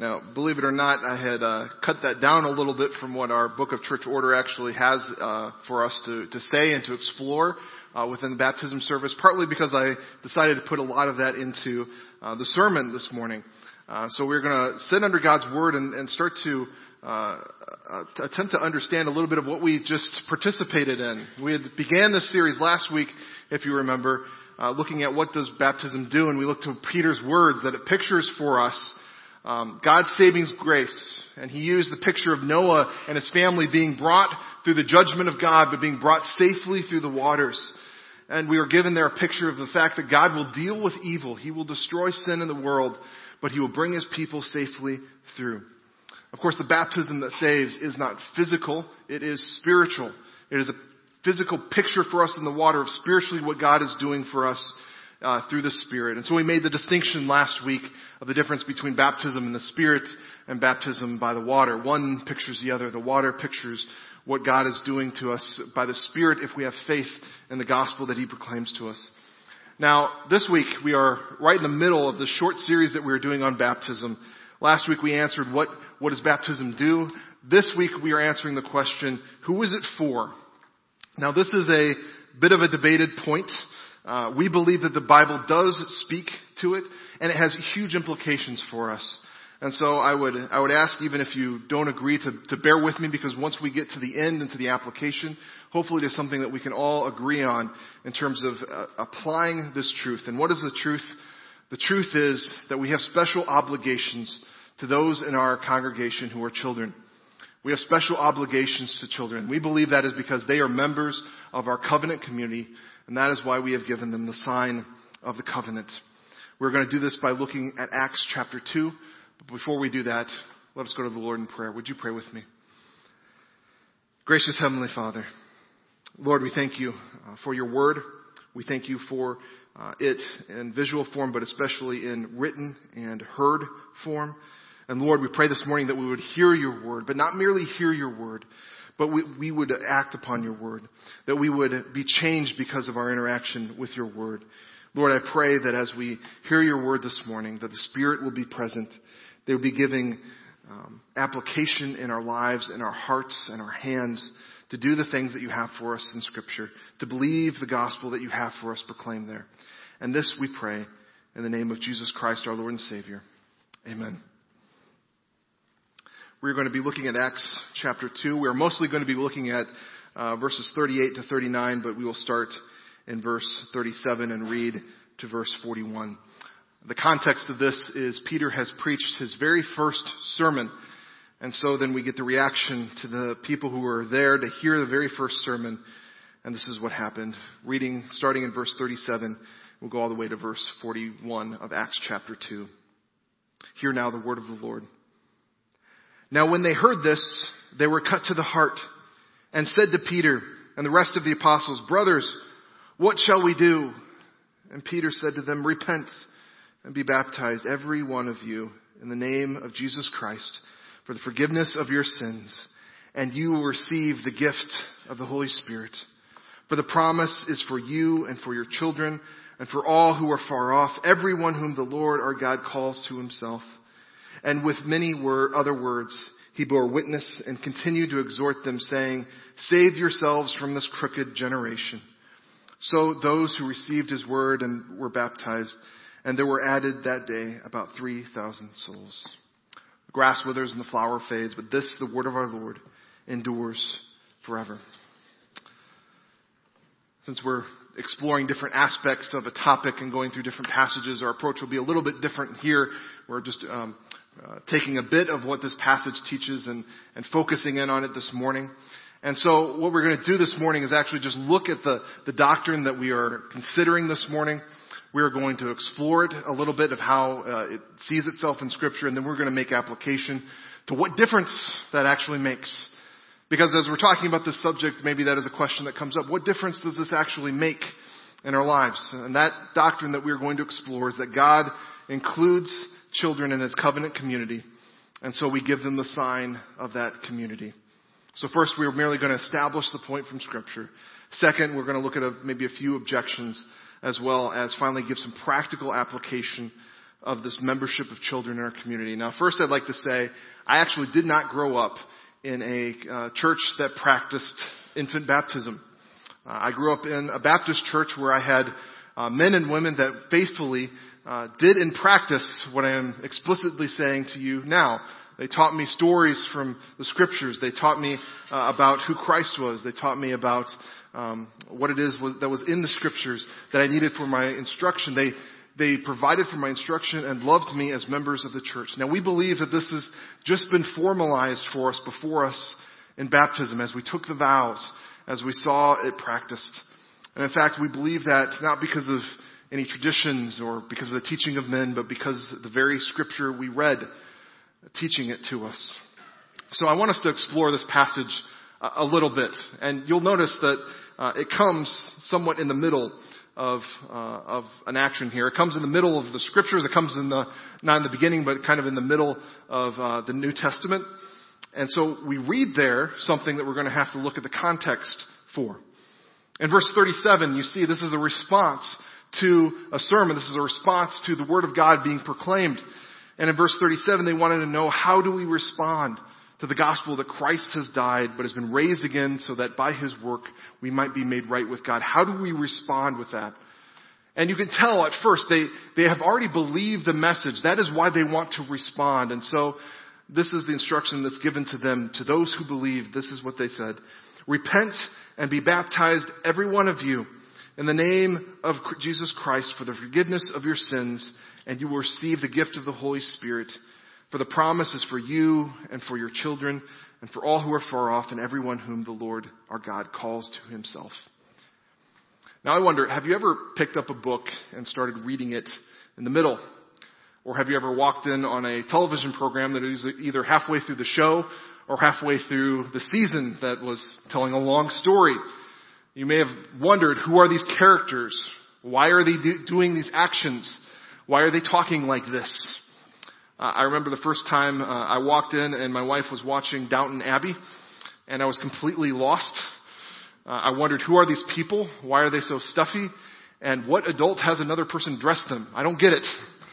Now, believe it or not, I had cut that down a little bit from what our Book of Church Order actually has for us to say and to explore within the baptism service, partly because I decided to put a lot of that into the sermon this morning. So we're going to sit under God's Word and start to attempt to understand a little bit of what we just participated in. We had began this series last week, if you remember, looking at what does baptism do, and we looked to Peter's words that it pictures for us God's saving grace. And he used the picture of Noah and his family being brought through the judgment of God, but being brought safely through the waters. And we were given there a picture of the fact that God will deal with evil. He will destroy sin in the world, but he will bring his people safely through. Of course, the baptism that saves is not physical. It is spiritual. It is a physical picture for us in the water of spiritually what God is doing for us through the Spirit. And so we made the distinction last week of the difference between baptism in the Spirit and baptism by the water. One pictures the other. The water pictures what God is doing to us by the Spirit if we have faith in the gospel that he proclaims to us. Now, this week we are right in the middle of the short series that we are doing on baptism. Last week we answered what does baptism do? This week we are answering the question, who is it for? Now, this is a bit of a debated point. We believe that the Bible does speak to it, and it has huge implications for us. And so I would ask, even if you don't agree, to bear with me, because once we get to the end and to the application, hopefully there's something that we can all agree on in terms of applying this truth. And what is the truth? The truth is that we have special obligations to those in our congregation who are children. We have special obligations to children. We believe that is because they are members of our covenant community, and that is why we have given them the sign of the covenant. We're going to do this by looking at Acts chapter 2. But before we do that, let us go to the Lord in prayer. Would you pray with me? Gracious Heavenly Father, Lord, we thank you for your word. We thank you for it in visual form, but especially in written and heard form. And Lord, we pray this morning that we would hear your word, but not merely hear your word, but we would act upon your word, that we would be changed because of our interaction with your word. Lord, I pray that as we hear your word this morning, that the Spirit will be present. They will be giving application in our lives, in our hearts, and our hands to do the things that you have for us in Scripture, to believe the gospel that you have for us proclaimed there. And this we pray in the name of Jesus Christ, our Lord and Savior. Amen. We're going to be looking at Acts chapter 2. We're mostly going to be looking at verses 38 to 39, but we will start in verse 37 and read to verse 41. The context of this is Peter has preached his very first sermon. And so then we get the reaction to the people who were there to hear the very first sermon. And this is what happened. Reading, starting in verse 37, we'll go all the way to verse 41 of Acts chapter 2. Hear now the word of the Lord. Now when they heard this, they were cut to the heart and said to Peter and the rest of the apostles, "Brothers, what shall we do?" And Peter said to them, "Repent and be baptized, every one of you, in the name of Jesus Christ, for the forgiveness of your sins, and you will receive the gift of the Holy Spirit. For the promise is for you and for your children and for all who are far off, everyone whom the Lord our God calls to himself." And with many other words, he bore witness and continued to exhort them, saying, "Save yourselves from this crooked generation." So those who received his word and were baptized, and there were added that day about 3,000 souls. The grass withers and the flower fades, but this, the word of our Lord, endures forever. Since we're exploring different aspects of a topic and going through different passages, our approach will be a little bit different here. We're just taking a bit of what this passage teaches and focusing in on it this morning. And so what we're going to do this morning is actually just look at the doctrine that we are considering this morning. We are going to explore it a little bit of how it sees itself in Scripture, and then we're going to make application to what difference that actually makes. Because as we're talking about this subject, maybe that is a question that comes up. What difference does this actually make in our lives? And that doctrine that we're going to explore is that God includes children in his covenant community. And so we give them the sign of that community. So first, we're merely going to establish the point from Scripture. Second, we're going to look at maybe a few objections, as well as finally give some practical application of this membership of children in our community. Now, first I'd like to say, I actually did not grow up in a church that practiced infant baptism. I grew up in a Baptist church where I had men and women that faithfully did in practice what I am explicitly saying to you now. They taught me stories from the scriptures. They taught me about who Christ was. They taught me about what it is that was in the scriptures that I needed for my instruction. They provided for my instruction and loved me as members of the church. Now, we believe that this has just been formalized for us before us in baptism as we took the vows, as we saw it practiced. And in fact, we believe that not because of any traditions or because of the teaching of men, but because of the very scripture we read teaching it to us. So I want us to explore this passage a little bit. And you'll notice that it comes somewhat in the middle of an action here. It comes in the middle of the scriptures. It comes not in the beginning, but kind of in the middle of the New Testament. And so we read there something that we're going to have to look at the context for. In verse 37, you see this is a response to a sermon. This is a response to the word of God being proclaimed. And in verse 37, they wanted to know, how do we respond to the gospel that Christ has died but has been raised again so that by his work we might be made right with God? How do we respond with that? And you can tell at first they have already believed the message. That is why they want to respond. And so this is the instruction that's given to them. To those who believe, this is what they said. Repent and be baptized, every one of you, in the name of Jesus Christ for the forgiveness of your sins, and you will receive the gift of the Holy Spirit. For the promise is for you and for your children and for all who are far off and everyone whom the Lord our God calls to himself. Now I wonder, have you ever picked up a book and started reading it in the middle? Or have you ever walked in on a television program that is either halfway through the show or halfway through the season that was telling a long story? You may have wondered, who are these characters? Why are they doing these actions? Why are they talking like this? I remember the first time I walked in and my wife was watching Downton Abbey and I was completely lost. I wondered, who are these people? Why are they so stuffy? And what adult has another person dress them? I don't get it.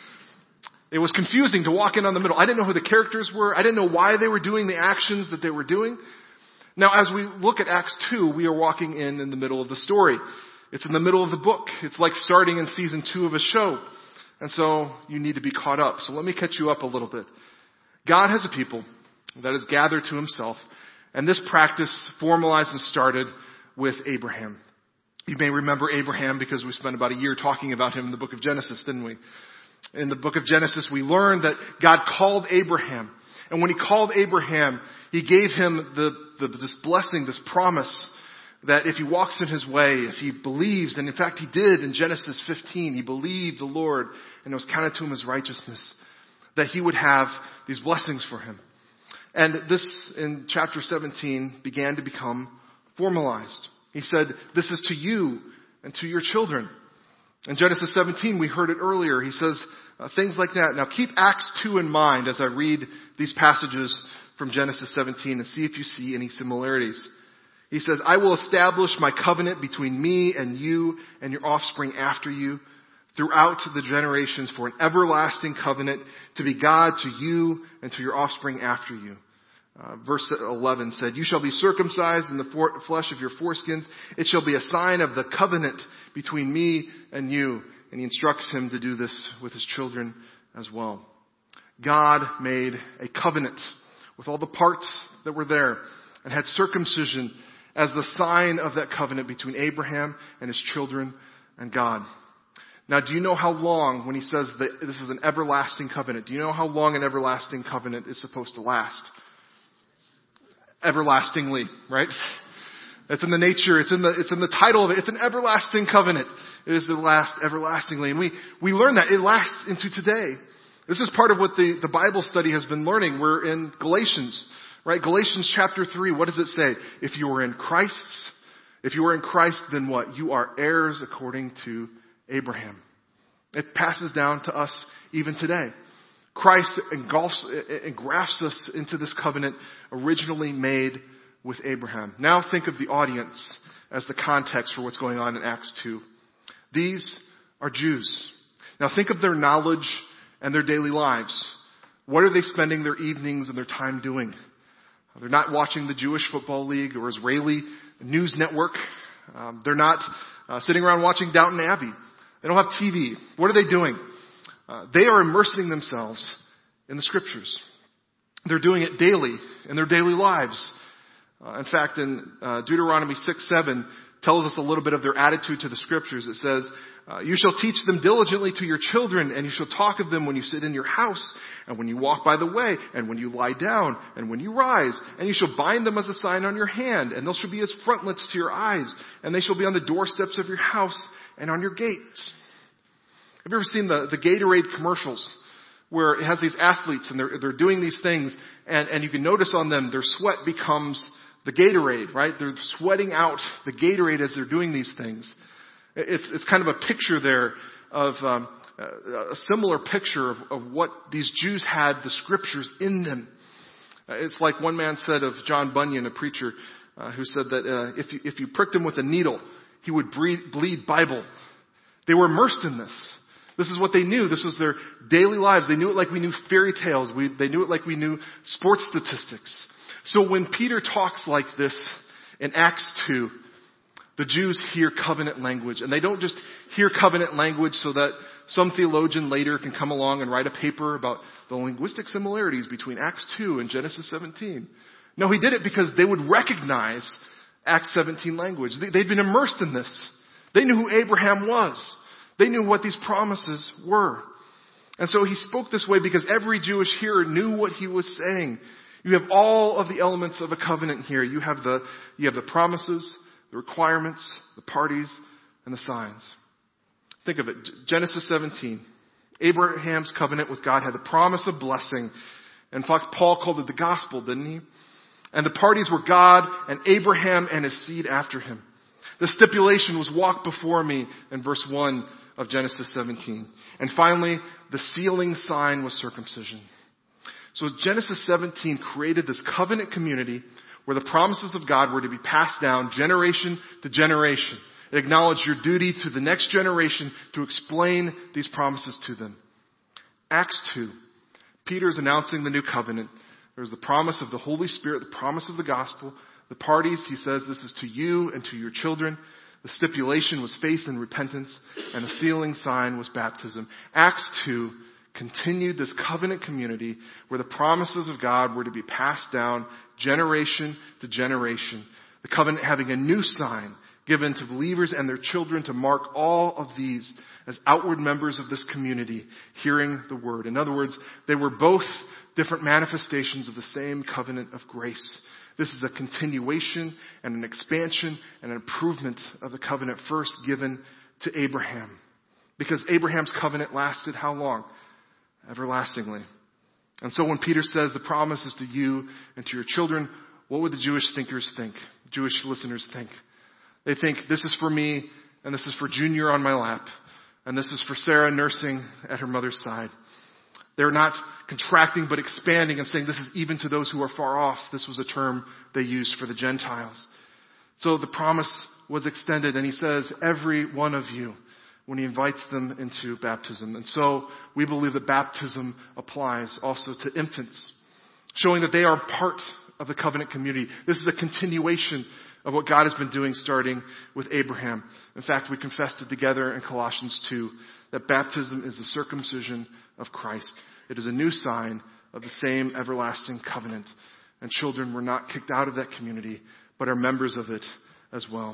It was confusing to walk in on the middle. I didn't know who the characters were. I didn't know why they were doing the actions that they were doing. Now, as we look at Acts 2, we are walking in the middle of the story. It's in the middle of the book. It's like starting in season 2 of a show. And so you need to be caught up. So let me catch you up a little bit. God has a people that is gathered to himself. And this practice formalized and started with Abraham. You may remember Abraham because we spent about a year talking about him in the book of Genesis, didn't we? In the book of Genesis, we learned that God called Abraham. And when he called Abraham, he gave him this blessing, this promise, that if he walks in his way, if he believes, and in fact he did in Genesis 15, he believed the Lord and it was counted to him as righteousness, that he would have these blessings for him. And this, in chapter 17, began to become formalized. He said, this is to you and to your children. In Genesis 17, we heard it earlier. He says things like that. Now keep Acts 2 in mind as I read these passages from Genesis 17 and see if you see any similarities. He says, I will establish my covenant between me and you and your offspring after you throughout the generations for an everlasting covenant to be God to you and to your offspring after you. Verse 11 said, you shall be circumcised in the flesh of your foreskins. It shall be a sign of the covenant between me and you. And he instructs him to do this with his children as well. God made a covenant with all the parts that were there and had circumcision as the sign of that covenant between Abraham and his children and God. Now, do you know how long, when he says that this is an everlasting covenant, do you know how long an everlasting covenant is supposed to last? Everlastingly, right? It's in the nature, it's in the title of it. It's an everlasting covenant. It is to last everlastingly. And we learn that. It lasts into today. This is part of what the Bible study has been learning. We're in Galatians, right? Galatians chapter 3, what does it say? If you are in Christ, then what? You are heirs according to Abraham. It passes down to us even today. Christ engrafts us into this covenant originally made with Abraham. Now think of the audience as the context for what's going on in Acts 2. These are Jews. Now think of their knowledge and their daily lives. What are they spending their evenings and their time doing? They're not watching the Jewish Football League or Israeli news network. They're not sitting around watching Downton Abbey. They don't have TV. What are they doing? They are immersing themselves in the Scriptures. They're doing it daily in their daily lives. In fact, in Deuteronomy 6:7 tells us a little bit of their attitude to the Scriptures. It says, you shall teach them diligently to your children, and you shall talk of them when you sit in your house, and when you walk by the way, and when you lie down, and when you rise. And you shall bind them as a sign on your hand, and they shall be as frontlets to your eyes, and they shall be on the doorsteps of your house and on your gates. Have you ever seen the Gatorade commercials where it has these athletes and they're doing these things, and you can notice on them their sweat becomes the Gatorade, right? They're sweating out the Gatorade as they're doing these things. It's kind of a picture there of a similar picture of what these Jews had, the Scriptures in them. It's like one man said of John Bunyan, a preacher, who said that if you pricked him with a needle, he would bleed Bible. They were immersed in this. This is what they knew. This was their daily lives. They knew it like we knew fairy tales. They knew it like we knew sports statistics. So when Peter talks like this in Acts 2, the Jews hear covenant language. And they don't just hear covenant language so that some theologian later can come along and write a paper about the linguistic similarities between Acts 2 and Genesis 17. No, he did it because they would recognize Acts 17 language. They'd been immersed in this. They knew who Abraham was. They knew what these promises were. And so he spoke this way because every Jewish hearer knew what he was saying. You have all of the elements of a covenant here. You have the promises, the requirements, the parties, and the signs. Think of it. Genesis 17. Abraham's covenant with God had the promise of blessing. In fact, Paul called it the gospel, didn't he? And the parties were God and Abraham and his seed after him. The stipulation was walk before me in verse 1 of Genesis 17. And finally, the sealing sign was circumcision. So Genesis 17 created this covenant community where the promises of God were to be passed down generation to generation. It acknowledged your duty to the next generation to explain these promises to them. Acts 2. Peter's announcing the new covenant. There's the promise of the Holy Spirit, the promise of the gospel. The parties, he says, this is to you and to your children. The stipulation was faith and repentance, and the sealing sign was baptism. Acts 2 continued this covenant community where the promises of God were to be passed down generation to generation. The covenant having a new sign given to believers and their children to mark all of these as outward members of this community hearing the word. In other words, they were both different manifestations of the same covenant of grace. This is a continuation and an expansion and an improvement of the covenant first given to Abraham. Because Abraham's covenant lasted how long? Everlastingly. And so when Peter says the promise is to you and to your children, what would the Jewish thinkers think? Jewish listeners think? They think this is for me and this is for Junior on my lap and this is for Sarah nursing at her mother's side. They're not contracting but expanding and saying this is even to those who are far off. This was a term they used for the Gentiles. So the promise was extended, and he says, every one of you, when he invites them into baptism. And so we believe that baptism applies also to infants, showing that they are part of the covenant community. This is a continuation of what God has been doing starting with Abraham. In fact, we confessed it together in Colossians 2, that baptism is the circumcision of Christ. It is a new sign of the same everlasting covenant. And children were not kicked out of that community, but are members of it as well.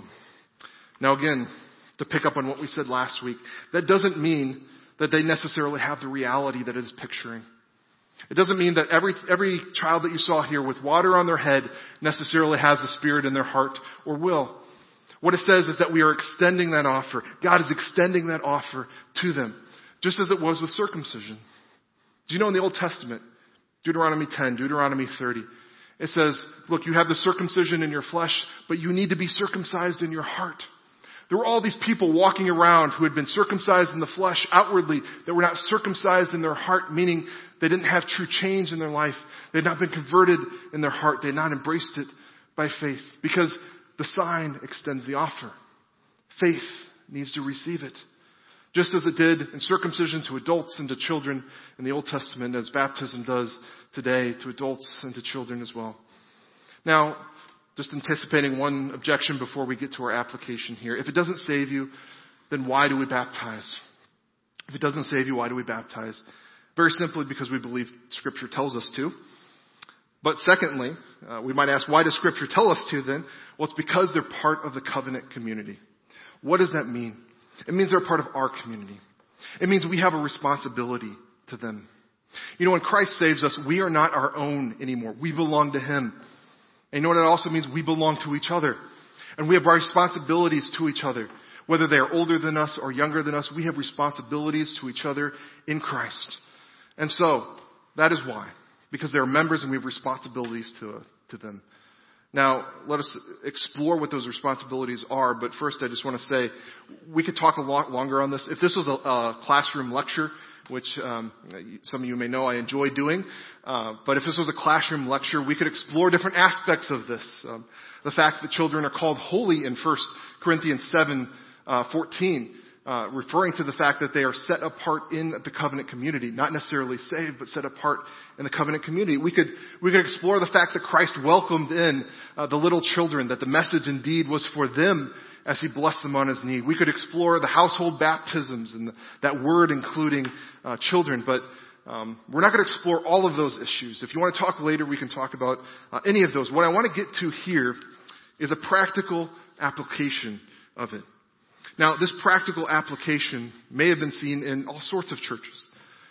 Now again, to pick up on what we said last week, that doesn't mean that they necessarily have the reality that it is picturing. It doesn't mean that every child that you saw here with water on their head necessarily has the Spirit in their heart or will. What it says is that we are extending that offer. God is extending that offer to them, just as it was with circumcision. Do you know in the Old Testament, Deuteronomy 10, Deuteronomy 30, it says, look, you have the circumcision in your flesh, but you need to be circumcised in your heart. There were all these people walking around who had been circumcised in the flesh outwardly that were not circumcised in their heart, meaning they didn't have true change in their life. They had not been converted in their heart. They had not embraced it by faith because the sign extends the offer. Faith needs to receive it. just as it did in circumcision to adults and to children in the Old Testament, as baptism does today to adults and to children as well. Now, just anticipating one objection before we get to our application here. If it doesn't save you, then why do we baptize? If it doesn't save you, why do we baptize? Very simply because we believe Scripture tells us to. But secondly, we might ask, why does Scripture tell us to then? Well, it's because they're part of the covenant community. What does that mean? It means they're part of our community. It means we have a responsibility to them. You know, when Christ saves us, we are not our own anymore. We belong to Him. And you know what it also means? We belong to each other. And we have our responsibilities to each other. Whether they are older than us or younger than us, we have responsibilities to each other in Christ. And so, that is why. Because they are members and we have responsibilities to them. Now, let us explore what those responsibilities are, but first I just want to say, we could talk a lot longer on this. If this was a classroom lecture, which some of you may know I enjoy doing, but if this was a classroom lecture, we could explore different aspects of this. The fact that children are called holy in 1 Corinthians 7:14, referring to the fact that they are set apart in the covenant community, not necessarily saved, but set apart in the covenant community. We could explore the fact that Christ welcomed in the little children, that the message indeed was for them as He blessed them on His knee. We could explore the household baptisms and that word including children, but we're not going to explore all of those issues. If you want to talk later, we can talk about any of those. What I want to get to here is a practical application of it. Now, this practical application may have been seen in all sorts of churches.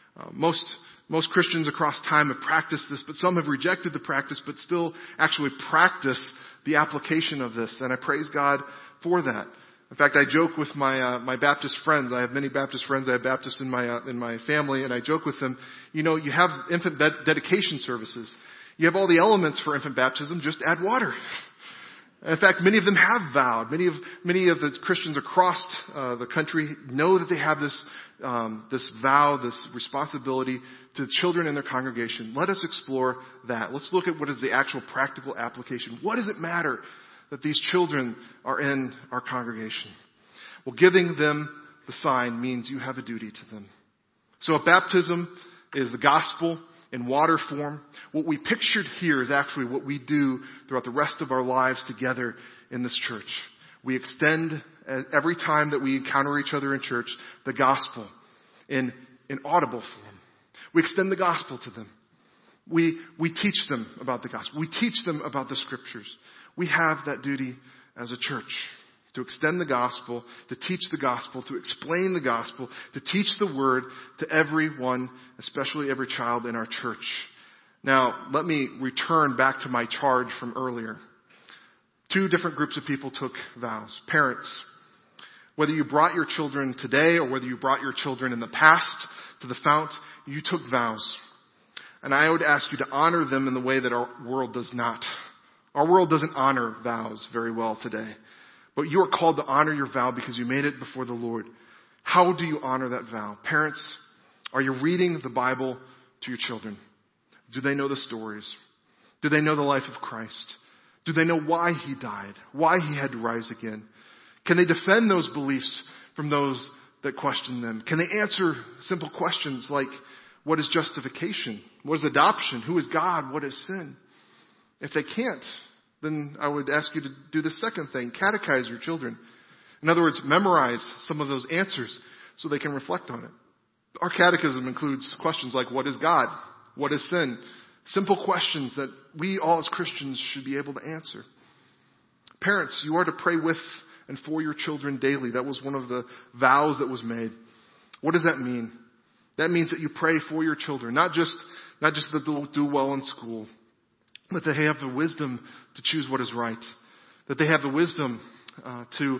Most Christians across time have practiced this, but some have rejected the practice, but still actually practice the application of this. And I praise God for that. In fact, I joke with my Baptist friends. I have many Baptist friends. I have Baptists in my family, and I joke with them. You know, you have infant dedication services. You have all the elements for infant baptism. Just add water. In fact, many of them have vowed. Many of the Christians across the country know that they have this vow, this responsibility to children in their congregation. Let us explore that. Let's look at what is the actual practical application. What does it matter that these children are in our congregation? Well, giving them the sign means you have a duty to them. So if baptism is the gospel in water form, what we pictured here is actually what we do throughout the rest of our lives together in this church. We extend, every time that we encounter each other in church, the gospel in audible form. We extend the gospel to them. We teach them about the gospel. We teach them about the scriptures. We have that duty as a church to extend the gospel, to teach the gospel, to explain the gospel, to teach the word to everyone, especially every child in our church. Now, let me return back to my charge from earlier. Two different groups of people took vows. Parents, whether you brought your children today or whether you brought your children in the past to the fount, you took vows. And I would ask you to honor them in the way that our world does not. Our world doesn't honor vows very well today. But you are called to honor your vow because you made it before the Lord. How do you honor that vow? Parents, are you reading the Bible to your children? Do they know the stories? Do they know the life of Christ? Do they know why He died? Why He had to rise again? Can they defend those beliefs from those that question them? Can they answer simple questions like, what is justification? What is adoption? Who is God? What is sin? If they can't, then I would ask you to do the second thing, catechize your children. In other words, memorize some of those answers so they can reflect on it. Our catechism includes questions like, what is God? What is sin? Simple questions that we all as Christians should be able to answer. Parents, you are to pray with and for your children daily. That was one of the vows that was made. What does that mean? That means that you pray for your children, not just that they'll do well in school, but they have the wisdom to choose what is right. That they have the wisdom to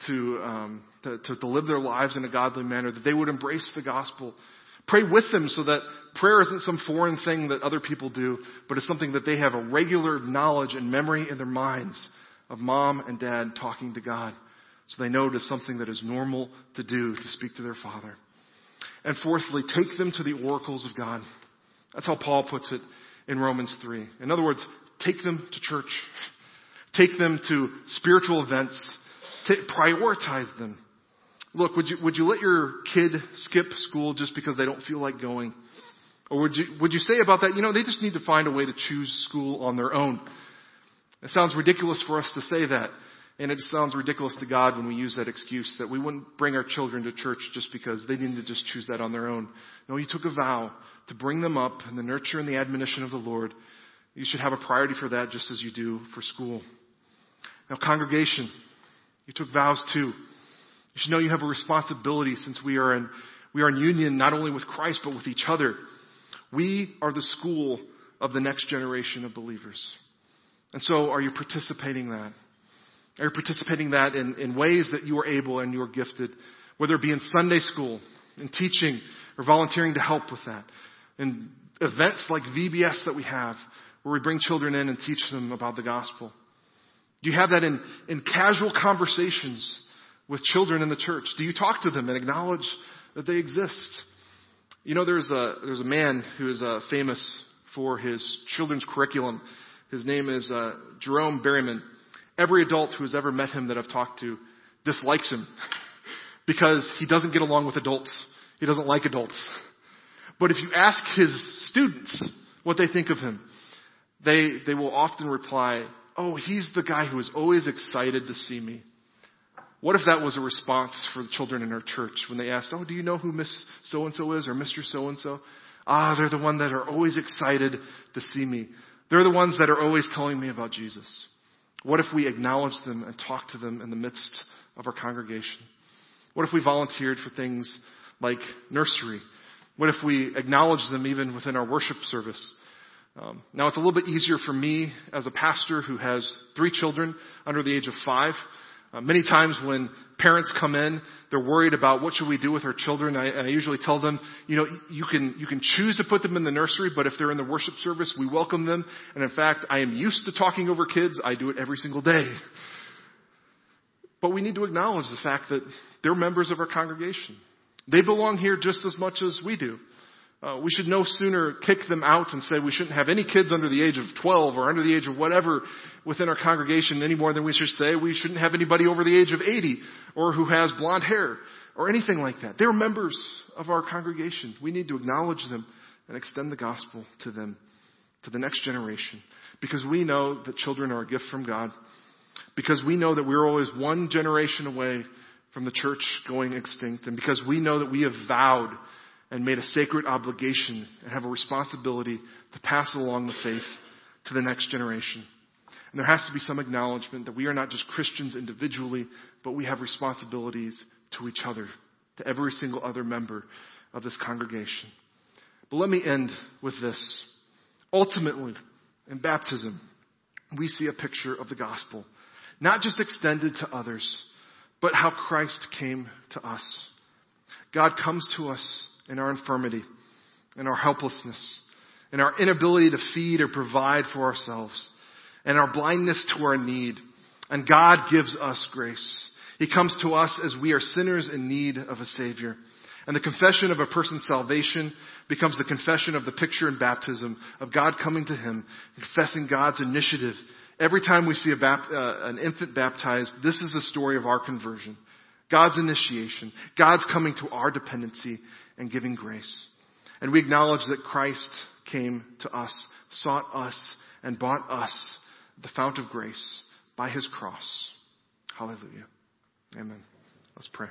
live their lives in a godly manner. That they would embrace the gospel. Pray with them so that prayer isn't some foreign thing that other people do, but it's something that they have a regular knowledge and memory in their minds of mom and dad talking to God. So they know it is something that is normal to do, to speak to their Father. And fourthly, take them to the oracles of God. That's how Paul puts it in Romans 3. In other words, take them to church. Take them to spiritual events. Prioritize them. Look, would you let your kid skip school just because they don't feel like going? Or would you say about that, they just need to find a way to choose school on their own? It sounds ridiculous for us to say that. And it sounds ridiculous to God when we use that excuse that we wouldn't bring our children to church just because they need to just choose that on their own. No, you took a vow to bring them up in the nurture and the admonition of the Lord. You should have a priority for that just as you do for school. Now, congregation, you took vows too. You should know you have a responsibility since we are in union not only with Christ but with each other. We are the school of the next generation of believers. And so are you participating in that? Are you participating in that in ways that you are able and you are gifted, whether it be in Sunday school, in teaching, or volunteering to help with that, in events like VBS that we have, where we bring children in and teach them about the gospel? Do you have that in casual conversations with children in the church? Do you talk to them and acknowledge that they exist? There's a man who is famous for his children's curriculum. His name is Jerome Berryman. Every adult who has ever met him that I've talked to dislikes him because he doesn't get along with adults. He doesn't like adults. But if you ask his students what they think of him, they will often reply, "Oh, he's the guy who is always excited to see me." What if that was a response for the children in our church when they asked, "Oh, do you know who Miss So-and-so is or Mr. So-and-so?" They're the one that are always excited to see me. They're the ones that are always telling me about Jesus. What if we acknowledge them and talk to them in the midst of our congregation? What if we volunteered for things like nursery? What if we acknowledge them even within our worship service? Now, it's a little bit easier for me as a pastor who has 3 children under the age of 5. Many times when parents come in, they're worried about what should we do with our children. I usually tell them, you can choose to put them in the nursery, but if they're in the worship service, we welcome them. And in fact, I am used to talking over kids. I do it every single day. But we need to acknowledge the fact that they're members of our congregation. They belong here just as much as we do. We should no sooner kick them out and say we shouldn't have any kids under the age of 12 or under the age of whatever within our congregation any more than we should say we shouldn't have anybody over the age of 80 or who has blonde hair or anything like that. They're members of our congregation. We need to acknowledge them and extend the gospel to them, to the next generation, because we know that children are a gift from God, because we know that we're always one generation away from the church going extinct, and because we know that we have vowed and made a sacred obligation and have a responsibility to pass along the faith to the next generation. And there has to be some acknowledgement that we are not just Christians individually, but we have responsibilities to each other, to every single other member of this congregation. But let me end with this. Ultimately, in baptism, we see a picture of the gospel, not just extended to others, but how Christ came to us. God comes to us in our infirmity, in our helplessness, in our inability to feed or provide for ourselves, and our blindness to our need. And God gives us grace. He comes to us as we are sinners in need of a Savior. And the confession of a person's salvation becomes the confession of the picture in baptism of God coming to him, confessing God's initiative. Every time we see an infant baptized, this is a story of our conversion. God's initiation, God's coming to our dependency and giving grace. And we acknowledge that Christ came to us, sought us, and bought us the fount of grace by his cross. Hallelujah. Amen. Let's pray.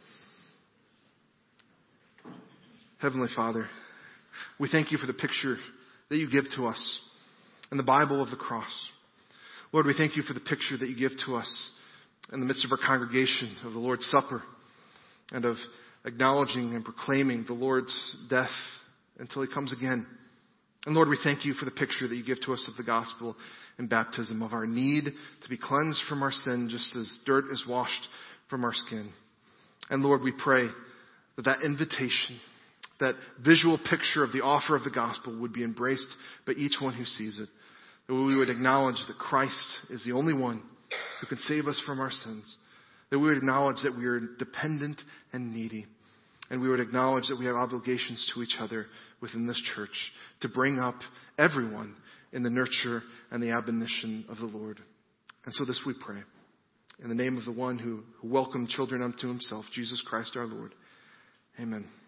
Heavenly Father, we thank you for the picture that you give to us in the Bible of the cross. Lord, we thank you for the picture that you give to us in the midst of our congregation of the Lord's Supper and of acknowledging and proclaiming the Lord's death until he comes again. And Lord, we thank you for the picture that you give to us of the gospel and baptism, of our need to be cleansed from our sin just as dirt is washed from our skin. And Lord, we pray that that invitation, that visual picture of the offer of the gospel would be embraced by each one who sees it. That we would acknowledge that Christ is the only one who can save us from our sins. That we would acknowledge that we are dependent and needy. And we would acknowledge that we have obligations to each other within this church to bring up everyone in the nurture and the admonition of the Lord. And so this we pray In the name of the one who welcomed children unto himself, Jesus Christ our Lord. Amen.